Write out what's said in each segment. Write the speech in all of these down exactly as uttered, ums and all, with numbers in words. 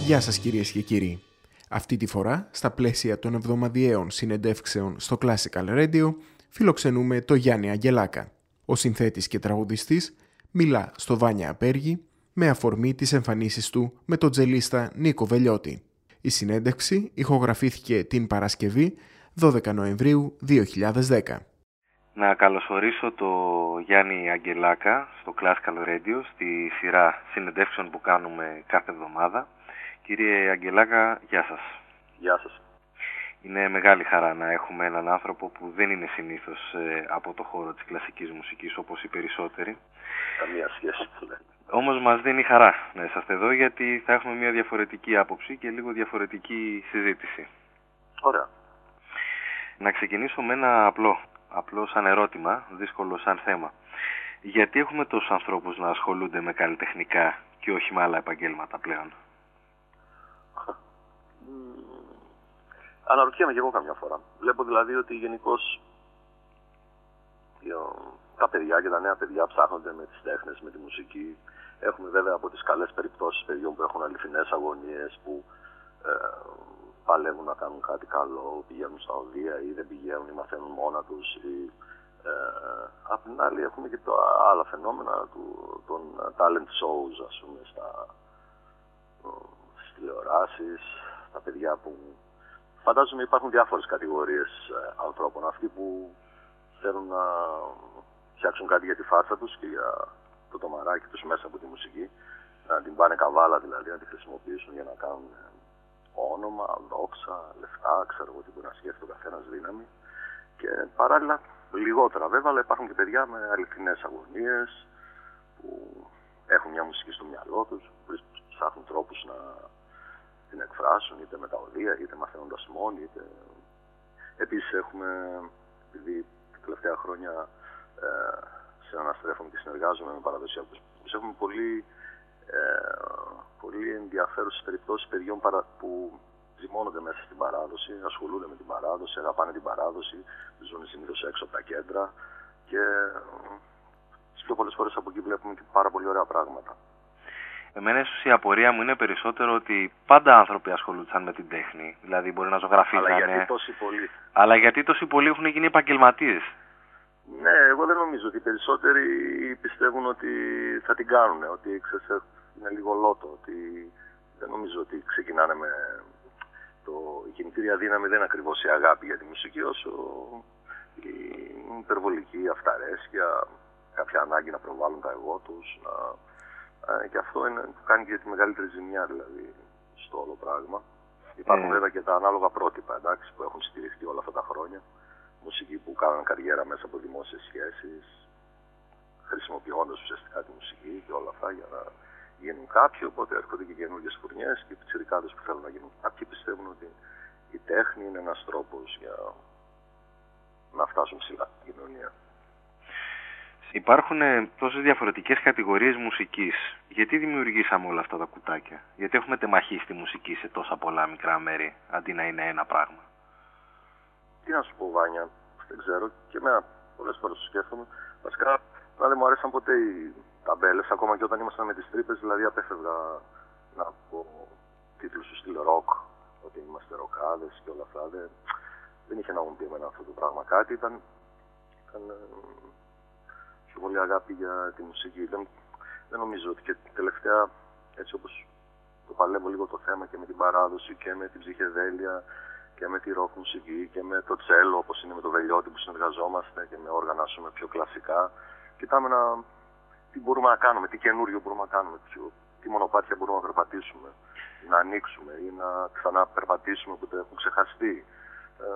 Γεια σας κυρίες και κύριοι. Αυτή τη φορά, στα πλαίσια των εβδομαδιαίων συνεντεύξεων στο Classical Radio, φιλοξενούμε το Γιάννη Αγγελάκα. Ο συνθέτης και τραγουδιστής μιλά στο Βάνια Απέργη με αφορμή τις εμφανίσεις του με τον τζελίστα Νίκο Βελιώτη. Η συνέντευξη ηχογραφήθηκε την Παρασκευή δώδεκα Νοεμβρίου δύο χιλιάδες δέκα. Να καλωσορίσω το Γιάννη Αγγελάκα στο Classical Radio στη σειρά συνεντεύξεων που κάνουμε κάθε εβδομάδα. Κύριε Αγγελάκα, γεια σας. Γεια σας. Είναι μεγάλη χαρά να έχουμε έναν άνθρωπο που δεν είναι συνήθως ε, από το χώρο της κλασικής μουσικής όπως οι περισσότεροι. Καμία σχέση. Όμως μας δίνει χαρά να είσαστε εδώ, γιατί θα έχουμε μια διαφορετική άποψη και λίγο διαφορετική συζήτηση. Ωραία. Να ξεκινήσω με ένα απλό, απλό σαν ερώτημα, δύσκολο σαν θέμα. Γιατί έχουμε τόσους ανθρώπους να ασχολούνται με καλλιτεχνικά και όχι με άλλα επαγγέλματα πλέον? Αναρωτιέμαι και εγώ καμιά φορά. Βλέπω δηλαδή ότι γενικώς τα παιδιά και τα νέα παιδιά ψάχνονται με τις τέχνες, με τη μουσική. Έχουμε βέβαια από τις καλές περιπτώσεις παιδιών που έχουν αληθινές αγωνίες, που ε, παλεύουν να κάνουν κάτι καλό, πηγαίνουν στα οδεία ή δεν πηγαίνουν ή μαθαίνουν μόνα τους. Ή, ε, απ' την άλλη έχουμε και τα άλλα φαινόμενα του, των talent shows, ας πούμε, στα, στις τηλεοράσεις, τα παιδιά που... Φαντάζομαι υπάρχουν διάφορες κατηγορίες ε, ανθρώπων. Αυτοί που θέλουν να φτιάξουν κάτι για τη φάρσα τους και για το τομαράκι τους μέσα από τη μουσική, να την πάνε καβάλα δηλαδή, να τη χρησιμοποιήσουν για να κάνουν όνομα, δόξα, λεφτά, ξέρω εγώ τι μπορεί να σκέφτεται ο καθένας δύναμη. Και παράλληλα, λιγότερα βέβαια, αλλά υπάρχουν και παιδιά με αληθινές αγωνίες που έχουν μια μουσική στο μυαλό τους, που ψάχνουν τρόπους να την εκφράσουν, είτε με τα οδεία, είτε μαθαίνοντας μόνοι, είτε... Επίσης έχουμε, επειδή τα τελευταία χρόνια ε, συναναστρέφομαι και συνεργάζομαι με παραδοσιακούς, έχουμε πολύ, ε, πολύ ενδιαφέρουσες περιπτώσεις παιδιών παρα... που ζυμώνονται μέσα στην παράδοση, ασχολούνται με την παράδοση, αγαπάνε την παράδοση, ζουν συνήθως έξω από τα κέντρα και ε, τις πιο πολλές φορές από εκεί βλέπουμε και πάρα πολύ ωραία πράγματα. Εμένα ίσως η απορία μου είναι περισσότερο ότι πάντα άνθρωποι ασχολούνταν με την τέχνη. Δηλαδή μπορεί να ζωγραφίζανε. Αλλά γιατί τόσοι πολλοί. Αλλά γιατί τόσοι πολλοί έχουν γίνει επαγγελματίες. Ναι, εγώ δεν νομίζω ότι οι περισσότεροι πιστεύουν ότι θα την κάνουν. Ότι ξέρεις, είναι λίγο λότο. Ότι δεν νομίζω ότι ξεκινάνε με... Το... Η κινητήρια δύναμη δεν είναι ακριβώς η αγάπη για τη μουσική, όσο η υπερβολική αυταρέσκεια, κάποια ανάγκη να προβάλλουν τα εγώ τους, να... Και αυτό είναι που κάνει και τη μεγαλύτερη ζημιά δηλαδή στο όλο πράγμα. Υπάρχουν mm. βέβαια και τα ανάλογα πρότυπα, εντάξει, που έχουν στηριχτεί όλα αυτά τα χρόνια. Μουσικοί που κάνουν καριέρα μέσα από δημόσιες σχέσεις, χρησιμοποιώντας ουσιαστικά τη μουσική και όλα αυτά για να γίνουν κάποιοι. Οπότε έρχονται και καινούργιες φουρνιές και πιτσιρικάδες που θέλουν να γίνουν. Κάποιοι πιστεύουν ότι η τέχνη είναι ένας τρόπος για να φτάσουν ψηλά στην κοινωνία. Υπάρχουν τόσες διαφορετικές κατηγορίες μουσικής. Γιατί δημιουργήσαμε όλα αυτά τα κουτάκια? Γιατί έχουμε τεμαχίσει τη μουσική σε τόσα πολλά μικρά μέρη, αντί να είναι ένα πράγμα? Τι να σου πω, Βάνια, δεν ξέρω. Και εμένα πολλές φορές το σκέφτομαι. Βασικά, να δεν μου αρέσαν ποτέ οι ταμπέλες, ακόμα και όταν ήμασταν με τις τρύπες, δηλαδή απέφευγα να πω τίτλους του στυλ ροκ, ότι είμαστε ροκάδες και όλα αυτά. Δεν, δεν είχε να μου πει εμένα αυτό το πράγμα κάτι. Ήταν, ήταν πιο πολύ αγάπη για τη μουσική. Δεν, δεν νομίζω ότι και τελευταία, έτσι όπως το παλεύω λίγο το θέμα και με την παράδοση και με την ψυχεδέλεια και με τη ροκ μουσική και με το τσέλο, όπως είναι με το Βελιώτη που συνεργαζόμαστε και με όργανα πούμε, πιο κλασικά, κοιτάμε να, τι μπορούμε να κάνουμε, τι καινούριο μπορούμε να κάνουμε, ποιο, τι μονοπάτια μπορούμε να περπατήσουμε, να ανοίξουμε ή να ξαναπερπατήσουμε που το έχουν ξεχαστεί. Ε,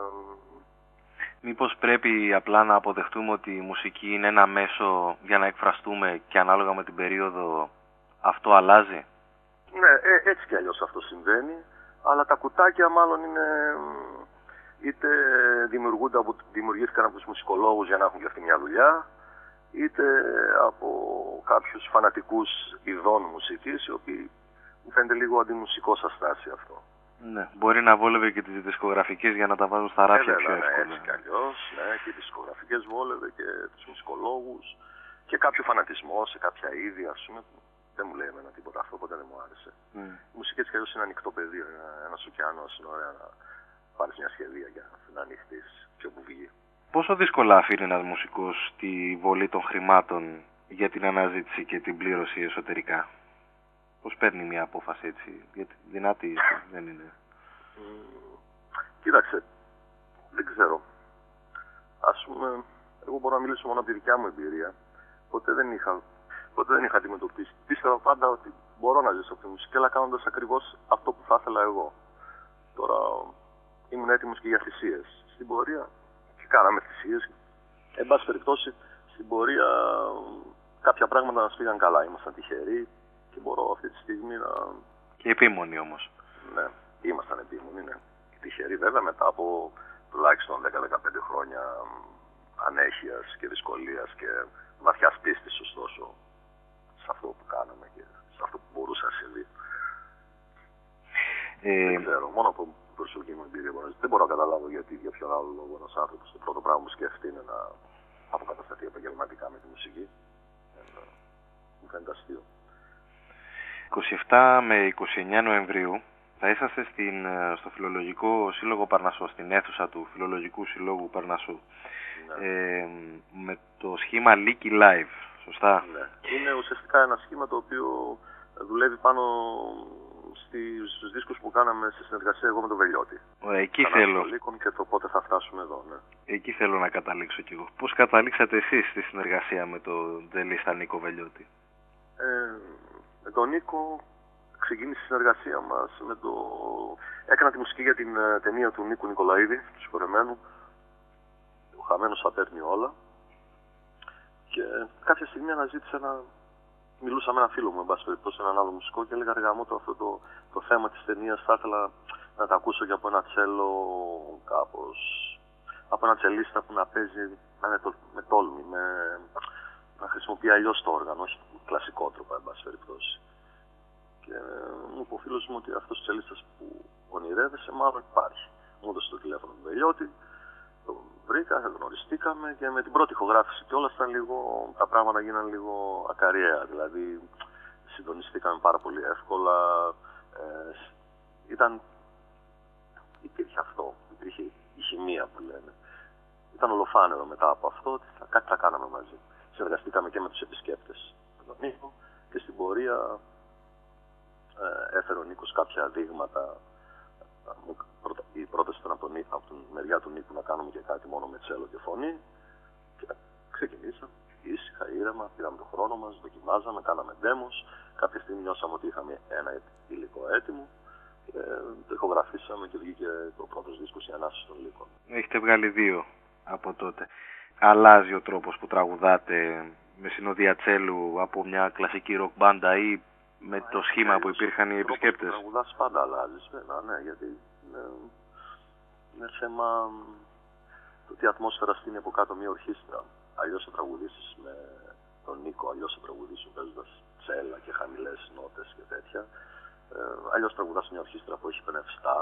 Μήπως πρέπει απλά να αποδεχτούμε ότι η μουσική είναι ένα μέσο για να εκφραστούμε και ανάλογα με την περίοδο αυτό αλλάζει? Ναι, ε, έτσι κι αλλιώς αυτό συμβαίνει, αλλά τα κουτάκια μάλλον είναι είτε δημιουργούνται από, δημιουργήθηκαν από τους μουσικολόγους για να έχουν και αυτή μια δουλειά, είτε από κάποιους φανατικούς ειδών μουσικής, οι οποίοι μου φαίνεται λίγο αντιμουσικό σαν στάση αυτό. Ναι, μπορεί να βόλευε και τις δισκογραφικές για να τα βάζουν στα ράφια πιο εύκολα. Ναι, έτσι κι αλλιώς, ναι, και οι δισκογραφικές βόλευε και τους μουσικολόγους και κάποιο φανατισμό σε κάποια είδη, ας πούμε, ποτέ μου λέει εμένα τίποτα αυτό, ποτέ δεν μου άρεσε. Mm. Η μουσική έτσι κι αλλιώς είναι ανοιχτό πεδίο, ένα ωκεανό, είναι ωραία να πάρεις μια σχεδία για να ανοιχτείς και όπου βγει. Πόσο δύσκολα αφήνει ένας μουσικός τη βολή των χρημάτων για την αναζήτηση και την πλήρωση εσωτερικά? Πώς παίρνει μια απόφαση έτσι, γιατί δυνατή δεν είναι? Mm, κοίταξε, δεν ξέρω. Ας πούμε, εγώ μπορώ να μιλήσω μόνο από τη δικιά μου εμπειρία. Ποτέ δεν είχα, ποτέ δεν είχα αντιμετωπίσει. Πίστευα πάντα ότι μπορώ να ζήσω από τη μουσική, αλλά κάνοντας ακριβώς αυτό που θα ήθελα εγώ. Τώρα ήμουν έτοιμος και για θυσίες. Στην πορεία και κάναμε θυσίες. Εν πάση περιπτώσει, στην πορεία κάποια πράγματα μας πήγαν καλά. Ήμασταν τυχεροί και μπορώ αυτή τη στιγμή να... Και επίμονοι όμως. Ναι, ήμασταν επίμονοι, ναι. Τυχεροί βέβαια μετά από τουλάχιστον δέκα με δεκαπέντε χρόνια ανέχειας και δυσκολίας και βαθιάς πίστης, ωστόσο, σε αυτό που κάναμε και σε αυτό που μπορούσε να συμβεί. Ε... Δεν ξέρω, μόνο από προσωπική μου εμπειρία μπορώ. Δεν μπορώ να καταλάβω γιατί για ποιον άλλο λόγο ένας άνθρωπος το πρώτο πράγμα που σκέφτεται είναι να αποκατασταθεί επαγγελματικά με τη μουσική. Ε, μου φαίνεται αστείο. είκοσι επτά με είκοσι εννέα Νοεμβρίου θα είσαστε στην, στο Φιλολογικό Σύλλογο Παρνασσό, στην αίθουσα του Φιλολογικού Συλλόγου Παρνασσού. Ναι. Ε, με το σχήμα Leaky Live, σωστά? Ναι. Είναι ουσιαστικά ένα σχήμα το οποίο δουλεύει πάνω στους δίσκους που κάναμε σε συνεργασία εγώ με τον Βελιώτη. Εκεί θέλω. Και το πότε θα φτάσουμε εδώ, ναι. Εκεί θέλω να καταλήξω κι εγώ. Πώς καταλήξατε εσείς στη συνεργασία με τον τζελίστα Νίκο Βελιώτη? Ε, με τον Νίκο ξεκίνησε η συνεργασία μας με το... Έκανα τη μουσική για την uh, ταινία του Νίκου Νικολαίδη, του συγχωρεμένου. Ο χαμένος θα παίρνει όλα. Και κάποια στιγμή αναζήτησα να... Μιλούσα με έναν φίλο μου, εν πάση περιπτώσει, έναν άλλο μουσικό και έλεγα ρε το αυτό το, το θέμα της ταινίας θα ήθελα να το ακούσω και από ένα τσέλο κάπως... Από ένα τσελίστα που να παίζει να είναι το, με τόλμη, με... να χρησιμοποιεί αλλιώς το όργανο, όχι με κλασικό τρόπο, εν πάση περιπτώσει. Και μου είπε ο φίλος μου ότι αυτός ο τσελίστας που ονειρεύεσαι μάλλον υπάρχει. Μου έδωσε το τηλέφωνο του Βελιώτη, τον βρήκα, γνωριστήκαμε και με την πρώτη ηχογράφηση κιόλας ήταν λίγο, τα πράγματα γίνανε λίγο ακαριέα. Δηλαδή συντονιστήκαμε πάρα πολύ εύκολα. Ε, ήταν, υπήρχε αυτό, υπήρχε η χημεία που λένε. Ήταν ολοφάνερο μετά από αυτό ότι θα, κάτι θα κάναμε μαζί. Συνεργαστήκαμε και με τους επισκέπτες με τον Νίκο και στην πορεία ε, έφερε ο Νίκος κάποια δείγματα. Η πρόταση ήταν από, τον, από την μεριά του Νίκου να κάνουμε και κάτι μόνο με τσέλο και φωνή. Και ξεκινήσαμε ήσυχα, ήρεμα, πήραμε τον χρόνο μας, δοκιμάζαμε, κάναμε demos. Κάποια στιγμή νιώσαμε ότι είχαμε ένα υλικό έτοιμο. Και το ηχογραφήσαμε και βγήκε το πρώτος δίσκος «Η Ανάσταση των Λύκων». Έχετε βγάλει δύο από τότε. Αλλάζει ο τρόπος που τραγουδάτε με συνοδεία τσέλου από μια κλασική ροκ μπάντα ή με Μα το σχήμα που υπήρχαν οι επισκέπτες? Ο τραγουδάς πάντα αλλάζεις, βέβαια, ναι, γιατί είναι, είναι θέμα το τι ατμόσφαιρα στείνει από κάτω μια ορχήστρα. Αλλιώς θα τραγουδήσεις με τον Νίκο, αλλιώς θα τραγουδήσεις παίζοντας τσέλα και χαμηλές νότες και τέτοια. Ε, αλλιώς τραγουδάς μια ορχήστρα που έχει πνευστά,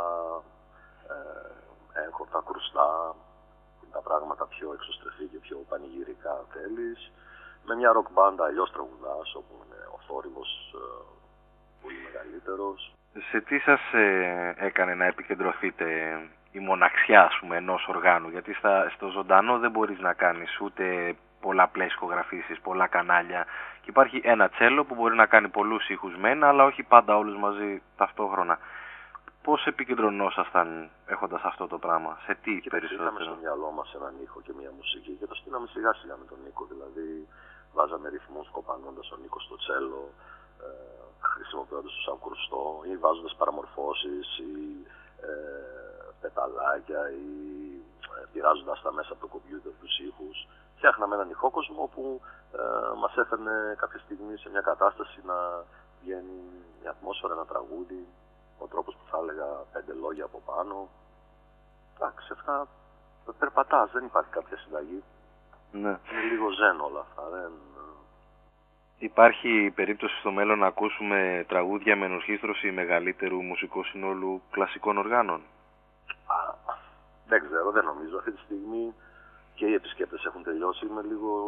ε, έγχορτα, κρουστά, τα πράγματα πιο εξωστρεφή και πιο πανηγυρικά θέλεις. Με μια ροκ μπάντα αλλιώς τραγουδάς, όπου είναι ο θόρυβος ε, πολύ μεγαλύτερος. Σε τι σας ε, έκανε να επικεντρωθείτε η μοναξιά, ας πούμε, ενός οργάνου? Γιατί στα, στο ζωντανό δεν μπορείς να κάνεις ούτε πολλαπλές ηχογραφήσεις, πολλά κανάλια. Και υπάρχει ένα τσέλο που μπορεί να κάνει πολλούς ήχους μένα, αλλά όχι πάντα όλους μαζί ταυτόχρονα. Πώς επικεντρωνόσασταν έχοντας αυτό το πράγμα, σε τι και περισσότερο? Είχαμε στο μυαλό μας έναν ήχο και μια μουσική και το στείλαμε σιγά σιγά με τον Νίκο. Δηλαδή βάζαμε ρυθμούς κοπανώντας τον Νίκο στο τσέλο, ε, χρησιμοποιώντας το σαν κρουστό ή βάζοντας παραμορφώσεις ή ε, πεταλάκια ή ε, πειράζοντας τα μέσα από το κομπιούτερ τους ήχους. Φτιάχναμε έναν ηχόκοσμο που ε, μας έφερνε κάποια στιγμή σε μια κατάσταση να βγαίνει μια ατμόσφαιρα, ένα τραγούδι, ο τρόπος που θα έλεγα πέντε λόγια από πάνω. Εντάξει, αυτά περπατάς, δεν υπάρχει κάποια συνταγή. Ναι. Είναι λίγο ζεν όλα αυτά. Δεν... Υπάρχει περίπτωση στο μέλλον να ακούσουμε τραγούδια με ενορχήστρωση μεγαλύτερου μουσικού συνόλου κλασικών οργάνων? Α, δεν ξέρω, δεν νομίζω. Αυτή τη στιγμή και οι επισκέπτες έχουν τελειώσει. Είμαι λίγο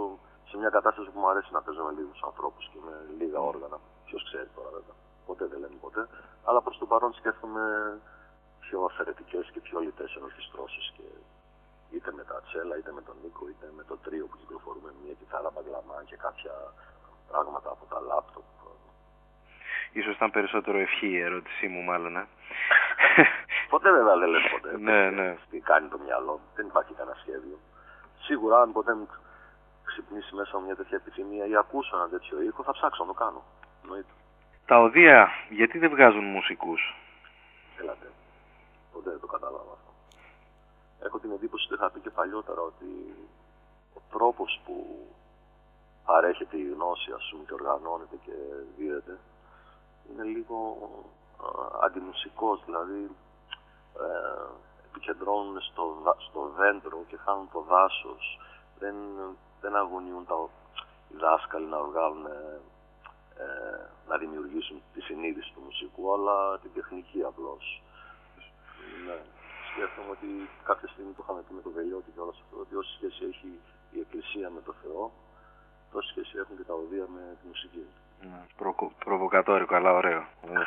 σε μια κατάσταση που μου αρέσει να παίζω με λίγους ανθρώπους και με λίγα όργανα. Ποιος ξέρει τώρα, βέβαια. Ποτέ δεν λέμε ποτέ. Αλλά προς το παρόν σκέφτομαι πιο αφαιρετικές και πιο λιτές ενορχιστρώσεις. Και είτε με τα τσέλα, είτε με τον Νίκο, είτε με το τρίο που κυκλοφορούμε μια κιθάρα μπαγκλαμά και κάποια πράγματα από τα λάπτοπ. Ίσως ήταν περισσότερο ευχή η ερώτησή μου, μάλλον. Ε? Ποτέ βέβαια δεν λες ποτέ. Ναι, ναι. Τι κάνει το μυαλό, δεν υπάρχει κανένα σχέδιο. Σίγουρα, αν ποτέ μου ξυπνήσει μέσα μου μια τέτοια επιθυμία ή ακούσω ένα τέτοιο ήχο, θα ψάξω να το κάνω. Εννοείται. Τα οδεία, γιατί δεν βγάζουν μουσικούς? Έλατε. Ποτέ δεν το κατάλαβα αυτό. Έχω την εντύπωση ότι είχα πει και παλιότερα ότι ο τρόπος που παρέχεται η γνώση, ας πούμε, και οργανώνεται και δίδεται, είναι λίγο α, αντιμουσικός, δηλαδή ε, επικεντρώνουν στο, στο δέντρο και χάνουν το δάσος. Δεν, δεν αγωνιούν τα, οι δάσκαλοι να βγάλουν, ε, ε, να δημιουργήσουν τη συνείδηση του μουσικού, αλλά την τεχνική απλώς. Ναι. Σκέφτομαι ότι κάποια στιγμή το είχαμε πει με το Βελιώτη και όλα αυτό, ότι όση σχέση έχει η Εκκλησία με το Θεό, τόση σχέση έχουν και τα οδεία με τη μουσική. Mm, προ, προβοκατόρικο, αλλά ωραίο.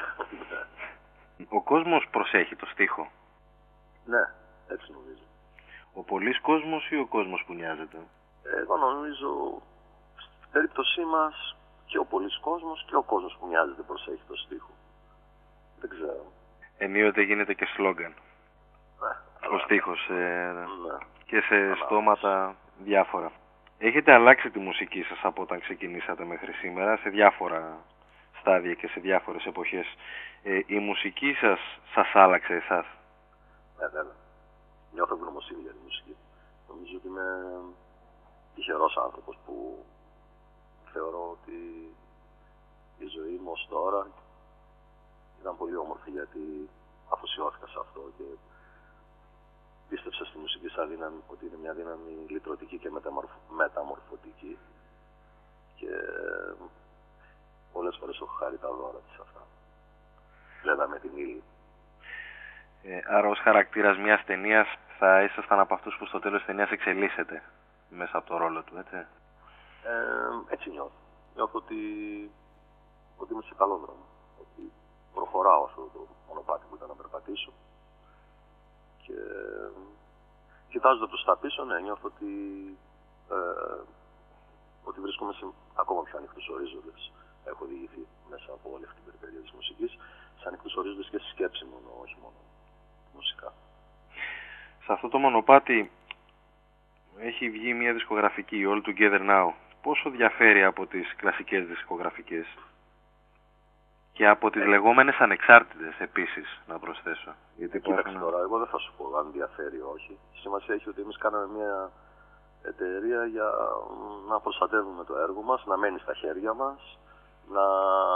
Ο κόσμος προσέχει το στίχο. Ναι, έτσι νομίζω. Ο πολλής κόσμος ή ο κόσμος που νοιάζεται? Εγώ νομίζω, στην περίπτωσή μας, και ο πολλής κόσμος και ο κόσμος που νοιάζεται προσέχει το στίχο. Δεν ξέρω. Ενίοτε γίνεται και σλόγγαν. Ναι, ο στίχος ε, ναι. Και σε Αλλά στόματα διάφορα. Έχετε αλλάξει τη μουσική σας από όταν ξεκινήσατε μέχρι σήμερα σε διάφορα στάδια και σε διάφορες εποχές. Ε, η μουσική σας σας άλλαξε εσάς? Ναι, βέβαια. Νιώθω ευγνωμοσύνη για τη μουσική. Νομίζω ότι είμαι τυχερός άνθρωπος που θεωρώ ότι η ζωή μου ως τώρα ήταν πολύ όμορφη, γιατί αφοσιώθηκα σε αυτό και πίστεψα στη μουσική σαν δύναμη, ότι είναι μια δύναμη λυτρωτική και μεταμορφωτική, και πολλές φορές έχω χάρη τα δώρα της αυτά. Βέβαια με την ύλη. Ε, άρα ως χαρακτήρας μιας ταινίας θα ήσασταν από αυτούς που στο τέλος της ταινίας εξελίσσεται μέσα από το ρόλο του, έτσι? Ε, έτσι νιώθω. Νιώθω ότι, ότι είμαι σε καλό δρόμο. Ότι προχωράω αυτό το μονοπάτι που ήταν να περπατήσω. Και κοιτάζοντας προς τα πίσω, ναι, νιώθω ότι, ε, ότι βρίσκομαι σε ακόμα πιο ανοιχτούς ορίζοντες. Έχω οδηγηθεί μέσα από όλη αυτή την περιπέτεια της μουσικής σε ανοιχτούς ορίζοντες και στη σκέψη μόνο, όχι μόνο μουσικά. Σε αυτό το μονοπάτι έχει βγει μια δισκογραφική, All Together Now. Πόσο διαφέρει από τις κλασικές δισκογραφικές και από τις λεγόμενες ανεξάρτητες επίσης, να προσθέσω? Γιατί κοίταξε τώρα, εγώ δεν θα σου πω αν διαφέρει ή όχι. Σημασία έχει ότι εμείς κάναμε μια εταιρεία για να προστατεύουμε το έργο μας, να μένει στα χέρια μας, να,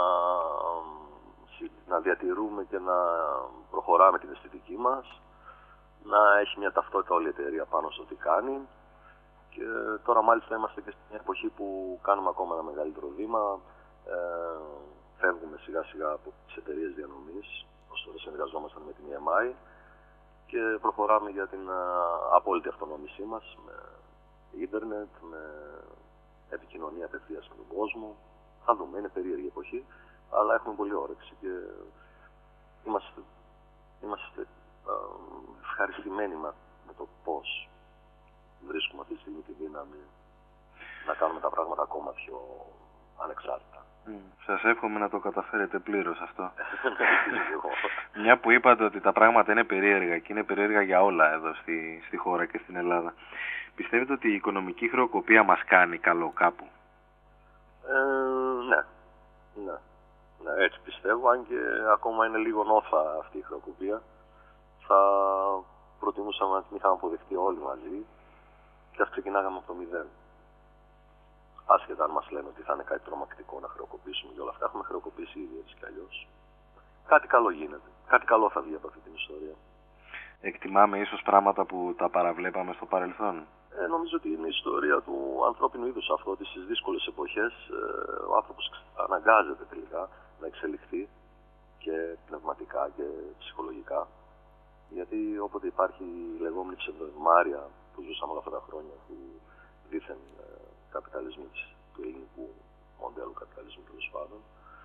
να διατηρούμε και να προχωράμε την αισθητική μας, να έχει μια ταυτότητα όλη η εταιρεία πάνω στο τι κάνει. Και τώρα μάλιστα είμαστε και στην εποχή που κάνουμε ακόμα ένα μεγαλύτερο βήμα. Ε, φεύγουμε σιγά σιγά από τις εταιρείες διανομής, ως τώρα συνεργαζόμαστε με την ι εμ άι και προχωράμε για την α, απόλυτη αυτονόμησή μας με ίντερνετ, με επικοινωνία απευθείας με τον κόσμο. Θα δούμε, είναι περίεργη εποχή, αλλά έχουμε πολύ όρεξη και είμαστε, είμαστε α, ευχαριστημένοι με το πώς βρίσκουμε αυτή τη στιγμή τη δύναμη να κάνουμε τα πράγματα ακόμα πιο ανεξάρτητα. Mm. Σας εύχομαι να το καταφέρετε πλήρως αυτό. Μια που είπατε ότι τα πράγματα είναι περίεργα και είναι περίεργα για όλα εδώ στη, στη χώρα και στην Ελλάδα, πιστεύετε ότι η οικονομική χρεοκοπία μας κάνει καλό κάπου? Ε, ναι. ναι. Ναι, έτσι πιστεύω, αν και ακόμα είναι λίγο νόθα αυτή η χρεοκοπία. Θα προτιμούσαμε να την είχαμε αποδεχτεί όλοι μαζί και ας ξεκινάγαμε από το μηδέν. Άσχετα αν μας λένε ότι θα είναι κάτι τρομακτικό να χρεοκοπήσουμε και όλα αυτά, έχουμε χρεοκοπήσει ήδη έτσι κι αλλιώς. Κάτι καλό γίνεται. Κάτι καλό θα βγει από αυτή την ιστορία. Εκτιμάμε ίσως πράγματα που τα παραβλέπαμε στο παρελθόν. Ε, νομίζω ότι είναι η ιστορία του ανθρώπινου είδους αυτό, ότι στις δύσκολες εποχές ε, ο άνθρωπος αναγκάζεται τελικά να εξελιχθεί και πνευματικά και ψυχολογικά. Γιατί όποτε υπάρχει η λεγόμενη ψευδοευμάρεια που ζούσαμε όλα αυτά τα χρόνια, που δήθεν ε, καπιταλισμού, του ελληνικού μοντέλου καπιταλισμού τέλος πάντων.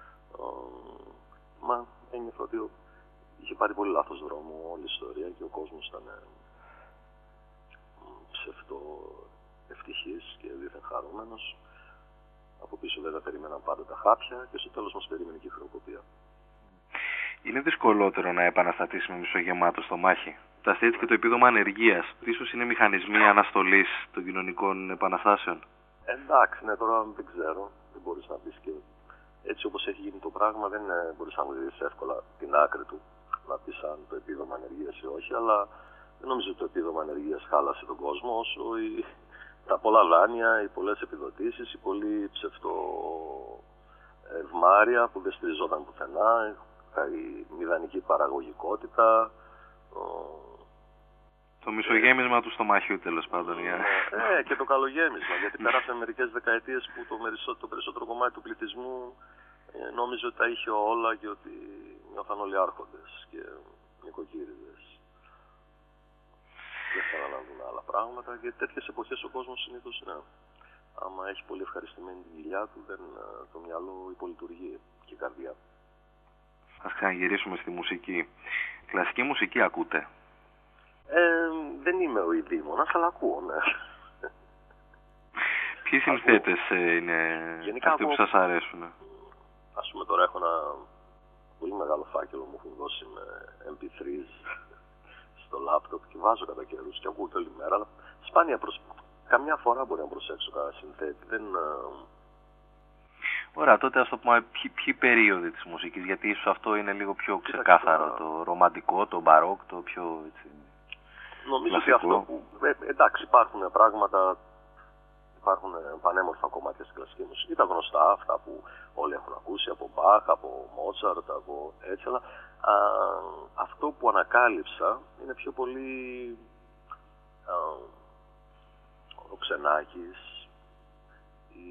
Μα ένιωθα ότι είχε πάρει πολύ λάθος δρόμο όλη η ιστορία και ο κόσμος ήταν ψευτό ευτυχής και δίθεν χαρούμενος. Από πίσω βέβαια περίμεναν πάντα τα χάπια και στο τέλος μας περίμενε και η χρεοκοπία. Είναι δυσκολότερο να επαναστατήσουμε μισογεμάτο στο μάχη. Τα στέιτς και το επίδομα ανεργίας ίσως είναι μηχανισμοί αναστολής των κοινωνικών επαναστάσεων. Εντάξει, ναι, τώρα δεν ξέρω. Δεν μπορείς να πεις και έτσι όπως έχει γίνει το πράγμα, δεν μπορείς να δεις εύκολα την άκρη του. Να πεις αν το επίδομα ανεργίας ή όχι, αλλά δεν νομίζω ότι το επίδομα ανεργίας χάλασε τον κόσμο όσο η... τα πολλά δάνεια, οι πολλές επιδοτήσεις, η πολύ ψευτό ευμάρεια που δεν στηριζόταν πουθενά, η μηδανική παραγωγικότητα. Το μισογέμισμα του στομαχιού τέλος πάντων. Ναι, και το καλογέμισμα, γιατί πέρασαν μερικές δεκαετίες που το, μερισό, το περισσότερο κομμάτι του πληθυσμού νόμιζε ότι τα είχε όλα και ότι νιώθαν όλοι άρχοντες και νοικοκύριδες. Δεν θέλαν να δουν άλλα πράγματα και τέτοιες εποχές ο κόσμος συνήθως, ναι, άμα έχει πολύ ευχαριστημένη την κοιλιά του, δεν, το μυαλό υπολειτουργεί και η καρδιά. Ας ξαναγυρίσουμε στη μουσική. Κλασική μουσική ακούτε? Ε, δεν είμαι ο ειδήμονας, αλλά ακούω, ναι. Ποιοι συνθέτες είναι γενικά αυτοί που σας αρέσουν? Ας πούμε τώρα έχω ένα πολύ μεγάλο φάκελο μου έχουν δώσει με εμ πι θρι στο λάπτοπ και βάζω κατά καιρούς και ακούω και όλη μέρα, αλλά σπάνια προς... καμιά φορά μπορεί να προσέξω κανένα συνθέτη. Δεν... Ωραία, τότε ας το πούμε ποιοι, ποιοι περίοδοι της μουσικής, γιατί ίσως αυτό είναι λίγο πιο ξεκάθαρο, Κοίτα, το ρομαντικό, το μπαρόκ, το πιο έτσι, νομίζω κλασικό. Ότι αυτό που, ε, εντάξει υπάρχουν πράγματα, υπάρχουν πανέμορφα κομμάτια στην κλασική μουσική, τα γνωστά αυτά που όλοι έχουν ακούσει από Μπαχ, από Μότσαρτ, από έτσι, αλλά α, αυτό που ανακάλυψα είναι πιο πολύ α, ο Ξενάκης, η,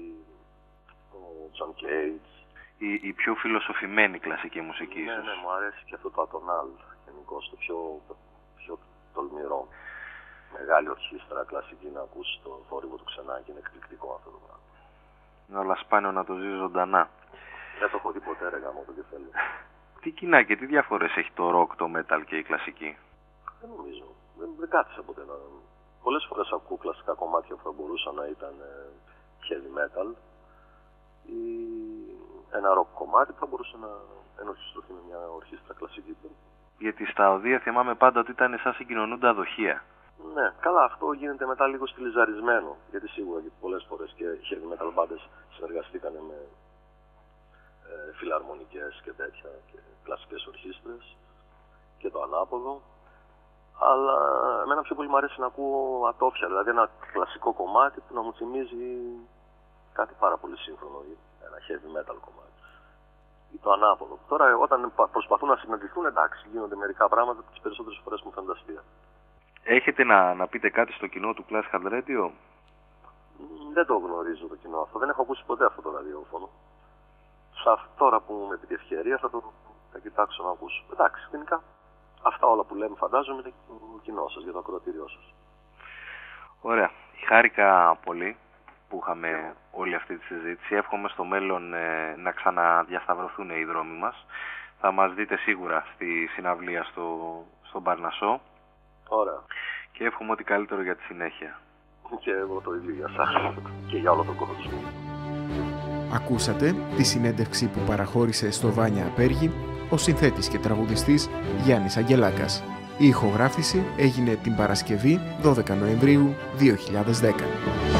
ο Τζον Κέιτς. Η, η πιο φιλοσοφημένη κλασική μουσική, ναι, ίσως. Ναι, μου αρέσει και αυτό το ατονάλ, γενικώς το πιο, πιο τολμηρό. Μεγάλη ορχήστρα κλασική να ακούσει το θόρυβο του Ξενάκη, είναι εκπληκτικό αυτό το πράγμα. Είναι όλα σπάνιο να το ζεις ζωντανά. Δεν το έχω δει ποτέ, ρε γάμο, το τι θέλω. Τι κοινά και τι διαφορές έχει το rock, το metal και η κλασική? Δεν νομίζω. Δεν, δεν κάθισα ποτέ να... Πολλές φορές ακούω κλασικά κομμάτια που θα μπορούσαν να ήταν ε, heavy metal ή ένα rock κομμάτι που θα μπορούσε να ενορχιστρωθεί με μια ορχήστρα κλασική. Γιατί στα οδεία θυμάμαι πάντα ότι ήταν σαν συγκοινωνούντα δοχεία. Ναι, καλά, αυτό γίνεται μετά λίγο στιλιζαρισμένο. Γιατί σίγουρα και πολλές φορές και heavy metal μπάντες συνεργαστήκαν με ε, φιλαρμονικές και τέτοια και κλασικές ορχήστρες και το ανάποδο. Αλλά εμένα πιο πολύ μου αρέσει να ακούω ατόφια, δηλαδή ένα κλασικό κομμάτι που να μου θυμίζει κάτι πάρα πολύ σύγχρονο, ένα heavy metal κομμάτι. Ή το ανάποδο. Τώρα όταν προσπαθούν να συναντηθούν, εντάξει, γίνονται μερικά πράγματα τις περισσότερες φορές μου φαίνονται αστεία. Έχετε να, να πείτε κάτι στο κοινό του Classical Radio? Δεν το γνωρίζω το κοινό αυτό. Δεν έχω ακούσει ποτέ αυτό το ραδιόφωνο. Τώρα που με την ευκαιρία θα το θα κοιτάξω να ακούσω. Εντάξει, γενικά αυτά όλα που λέμε φαντάζομαι είναι το κοινό σας, για το ακροατήριό σας. Ωραία. Χάρηκα πολύ που είχαμε όλη αυτή τη συζήτηση. Εύχομαι στο μέλλον ε, να ξαναδιασταυρωθούν οι δρόμοι μας. Θα μας δείτε σίγουρα στη συναυλία στο, στο Παρνασσό. Ωραία. Και εύχομαι ό,τι καλύτερο για τη συνέχεια. Και εγώ το ίδιο για σας και για όλο τον κόσμο. Ακούσατε τη συνέντευξη που παραχώρησε στο Βάνια Απέργη ο συνθέτης και τραγουδιστής Γιάννης Αγγελάκας. Η ηχογράφηση έγινε την Παρασκευή δώδεκα Νοεμβρίου δύο χιλιάδες δέκα.